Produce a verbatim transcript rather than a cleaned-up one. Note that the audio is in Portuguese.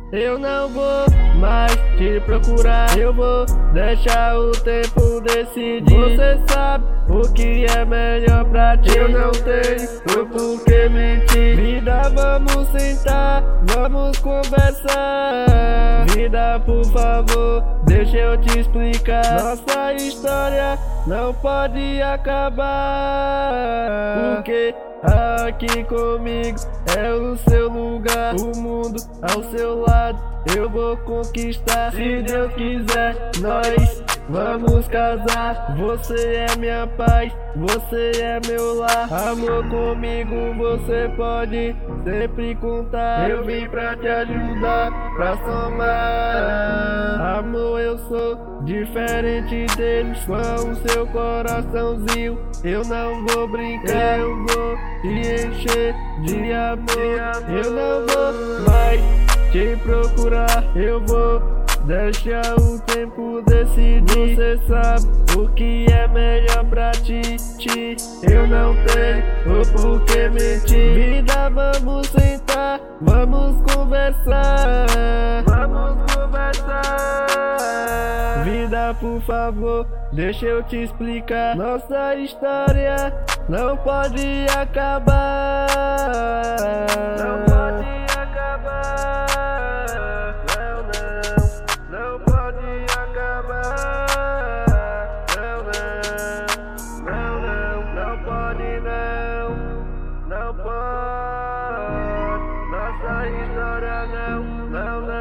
Eu não vou mais te procurar, eu vou deixar o tempo decidir. Você sabe o que é melhor pra ti, eu não tenho o porquê mentir. Vida, vamos sentar, vamos conversar. Vida, por favor, deixa eu te explicar. Nossa história não pode acabar, porque aqui comigo é o seu lugar, o mundo ao seu lado eu vou conquistar. Se Deus quiser, nós vamos casar. Você é minha paz, você é meu lar. Amor, comigo você pode sempre contar. Eu vim pra te ajudar, pra somar. Amor, eu sou diferente deles, com o seu coraçãozinho eu não vou brincar. Eu vou te encher de amor, eu não vou mais te procurar, eu vou deixar o tempo decidir. Você sabe o que é melhor pra ti, ti. Eu não tenho o porquê mentir. Vida, vamos sentar, vamos conversar. Vamos conversar. Vida, por favor, deixa eu te explicar. Nossa história não pode acabar. Não pode acabar. Não, não, não pode acabar. Não, não, não, não, não pode não. Não pode. Nossa história não, não, não.